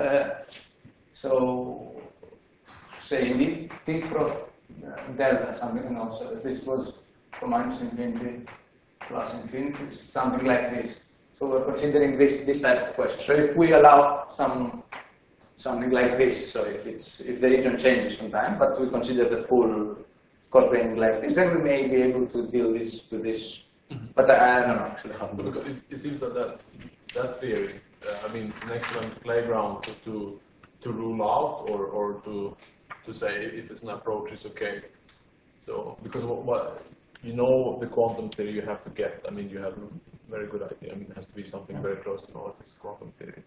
So say T cross delta something else. So this was from minus infinity plus infinity, something like this. So we're considering this type of question. So if we allow something like this, so if the region changes from time, but we consider the full coarse graining like this, then we may be able to deal with this. Mm-hmm. But I don't know actually how to do it. It seems that theory, I mean, it's an excellent playground to rule out or to say if it's an approach is okay. So because what you know the quantum theory you have to get. I mean, you have a very good idea. I mean, it has to be something very close to North's quantum theory.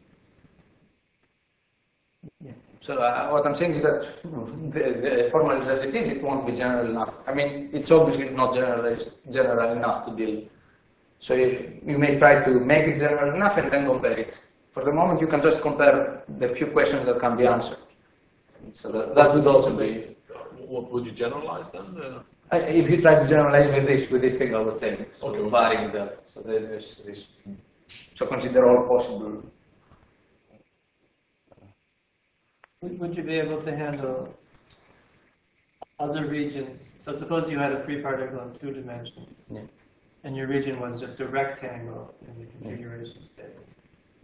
Yeah. So what I'm saying is that the formalised as it is, it won't be general enough. I mean, it's obviously not general enough to deal. So you may try to make it general enough and then compare it. For the moment, you can just compare the few questions that can be answered. So that would also be. What would you generalize then? If you try to generalize with this thing I was saying, so okay. Varying that. So there's this. So consider all possible. Would you be able to handle other regions? So suppose you had a free particle in 2 dimensions, yeah, and your region was just a rectangle in the configuration space.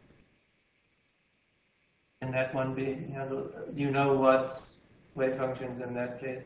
Can that one be handled? Do you know what wave functions in that case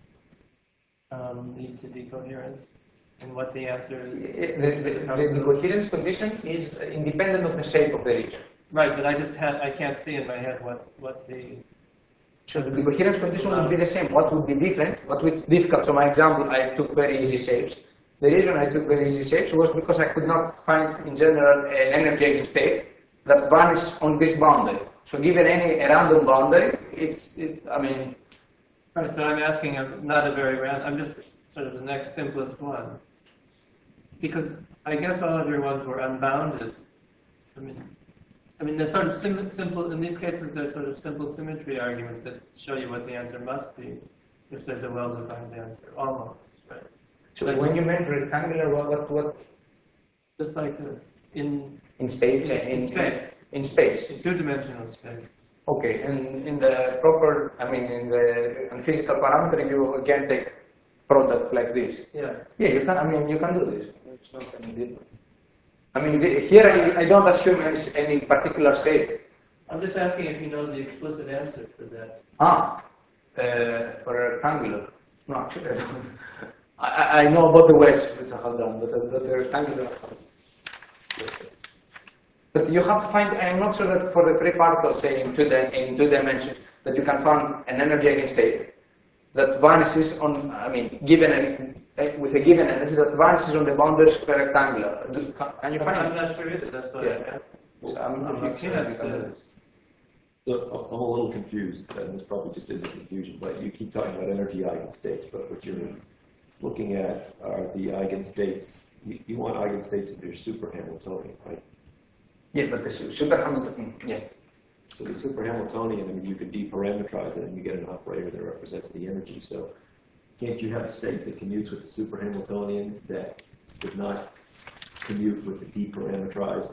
lead to decoherence, and what the answer is? The decoherence condition is independent of the shape of the region. Right, but I can't see in my head what the... So the decoherence condition would be the same. What would be different, but it's difficult. So my example, I took very easy shapes. The reason I took very easy shapes was because I could not find, in general, an energy eigenstate that vanishes on this boundary. So given a random boundary, I mean... Right, so I'm asking not a very random, I'm just sort of the next simplest one. Because I guess all of your ones were unbounded. I mean, they're sort of simple, in these cases, they're sort of simple symmetry arguments that show you what the answer must be if there's a well-defined answer, almost, right? So like when you meant rectangular, what? Just like this, in space? In space. In 2-dimensional space. Okay, and in the proper, in physical parameter, you again take product like this. Yes. Yeah, you can, you can do this. It's not any different. Here I don't assume any particular shape. I'm just asking if you know the explicit answer for that. For a rectangular. No, actually I don't. I know about the wedge, which I have done, but the rectangular. But you have to find, I'm not sure that for the free particle, say in 2 dimensions, that you can find an energy eigenstate that vanishes on, with a given energy that vanishes on the boundaries of a rectangular. Can you find it? I'm not sure either, that's what I'm asking. So I'm not sure that you can do this. So I'm a little confused, and this probably just is a confusion, but you keep talking about energy eigenstates, but what you're looking at are the eigenstates. You want eigenstates if they're super Hamiltonian, right? Yeah, but the super Hamiltonian, yeah. So the super Hamiltonian, you could deparameterize it and you get an operator that represents the energy. So can't you have a state that commutes with the super Hamiltonian that does not commute with the deparameterized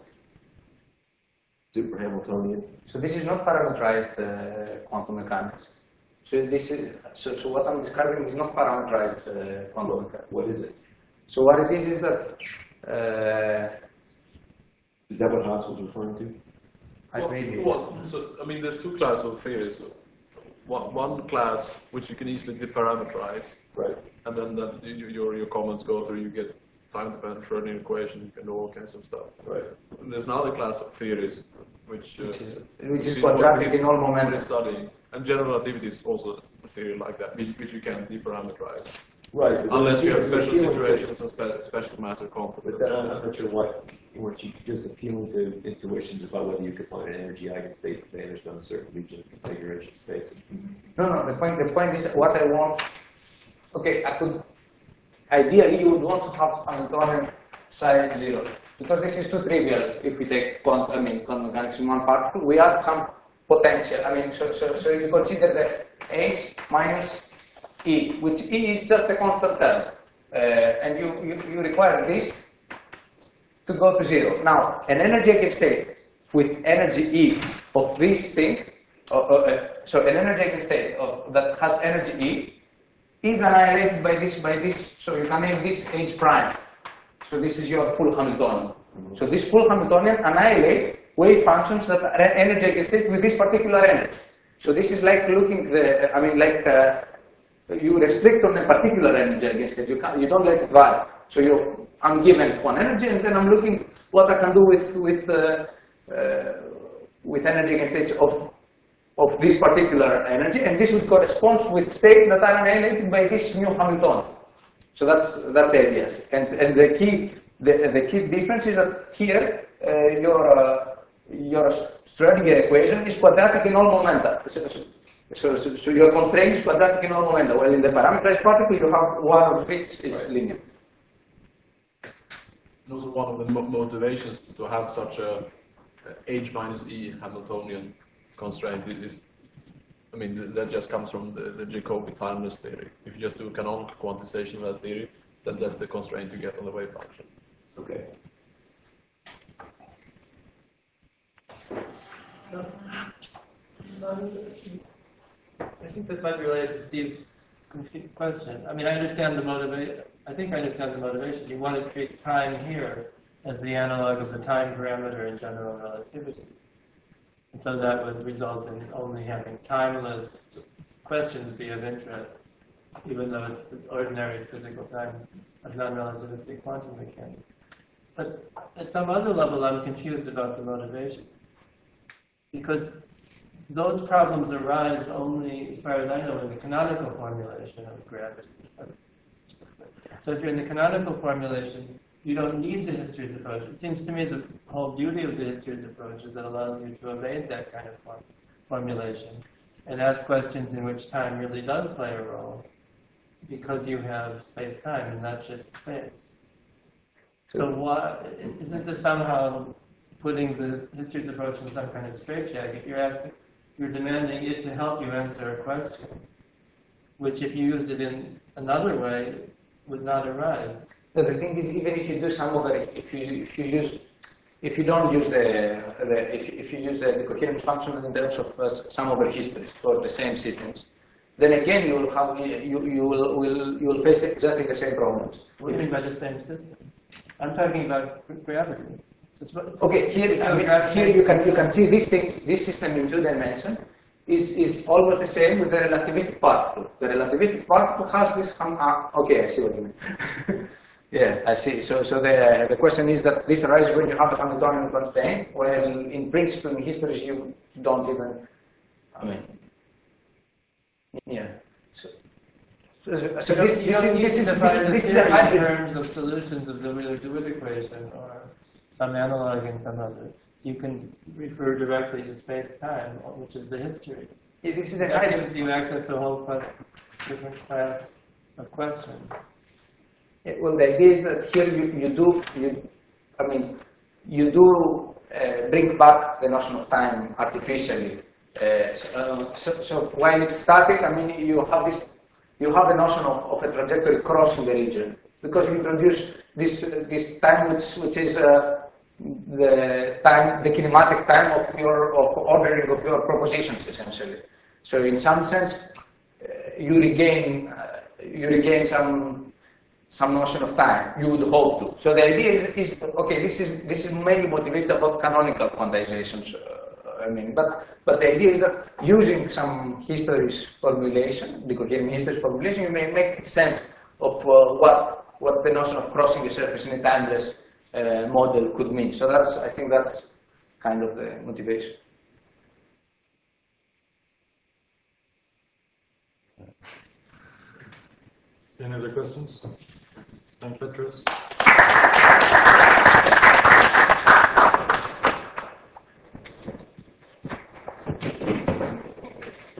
super Hamiltonian? So this is not parameterized quantum mechanics. So this is so what I'm describing is not parameterized quantum mechanics. What is it? So what it is that Is that what Hans was referring to? So, I mean, there's two classes of theories. One class which you can easily deparameterize, Right. and then your comments go through. You get time-dependent Schrödinger equation. You can do all kinds of stuff. Right. And there's another class of theories which is quadratic in all what momenta. we're studying. And general relativity is also a theory like that, which you can deparameterize. Right. but Unless you have appealing special to- situations and special matter But confidence. then I'm not sure weren't you just appealing to intuitions about whether you could find an energy eigenstate vanished on a certain region of configuration space? No. The point is what I want. Okay, ideally you would want to have Hamiltonian psi 0 because this is too trivial. If we take quantum mechanics in one particle, we add some potential. So you consider the h minus e, which e is just a constant term, and you require this to go to 0. Now, an energy eigenstate with energy E of this thing, so an energy eigenstate that has energy E is annihilated by this, so you can name this H prime. So this is your full Hamiltonian. So this full Hamiltonian annihilate wave functions that are energy eigenstate with this particular energy. So this is like looking you restrict on a particular energy eigenstate. You don't let it vary. So I'm given one energy, and then I'm looking what I can do with energy eigenstates of this particular energy, and this would correspond with states that are annihilated by this new Hamiltonian. So that's the idea. And the key difference is that here your Schrödinger equation is quadratic in all momenta. So your constraint is quadratic in all momenta. Well, in the parameterized particle, you have one of which is linear. And also one of the motivations to have such a h minus e Hamiltonian constraint is, that just comes from the Jacobi timeless theory. If you just do canonical quantization of that theory, then that's the constraint you get on the wave function. Okay. I think this might be related to Steve's question. I understand the motivation. I think I understand the motivation. You want to treat time here as the analog of the time parameter in general relativity. And so that would result in only having timeless questions be of interest, even though it's the ordinary physical time of non-relativistic quantum mechanics. But at some other level, I'm confused about the motivation. Because those problems arise only, as far as I know, in the canonical formulation of gravity. So if you're in the canonical formulation, you don't need the histories approach. It seems to me the whole beauty of the histories approach is that it allows you to evade that kind of formulation and ask questions in which time really does play a role, because you have space-time and not just space. So why isn't this somehow putting the histories approach in some kind of straitjacket? You're demanding it to help you answer a question, which if you used it in another way, would not arise. So the thing is, even if you do some of it, if you use the coherence function in terms of some over histories for the same systems, then again you will face exactly the same problems. What do you mean by the same system? I'm talking about gravity. Okay, here you can see these things. This system in 2 dimensions is almost the same with the relativistic particle. The relativistic particle has this. Okay, I see what you mean. Yeah, I see. So the question is that this arises when you have the Hamiltonian constraint, where in principle in histories you don't even. Yeah. So this is a hybrid. In terms of solutions of the Wheeler-DeWitt equation or some analog in some other. You can refer directly to space-time, which is the history. Yeah, this is a that hybrid. gives you access to a whole different class of questions. Yeah, well, the idea is that here you do bring back the notion of time artificially. So while it's static, you have the notion of a trajectory crossing the region, because you introduce this time which is the kinematic time of ordering of your propositions, essentially. So in some sense, you regain some notion of time. You would hope to. So the idea is okay. This is mainly motivated about canonical quantizations. But the idea is that using some histories formulation, the coherent histories formulation, you may make sense of what the notion of crossing the surface in a timeless model could mean. So I think that's kind of the motivation. Any other questions? St. Petrus?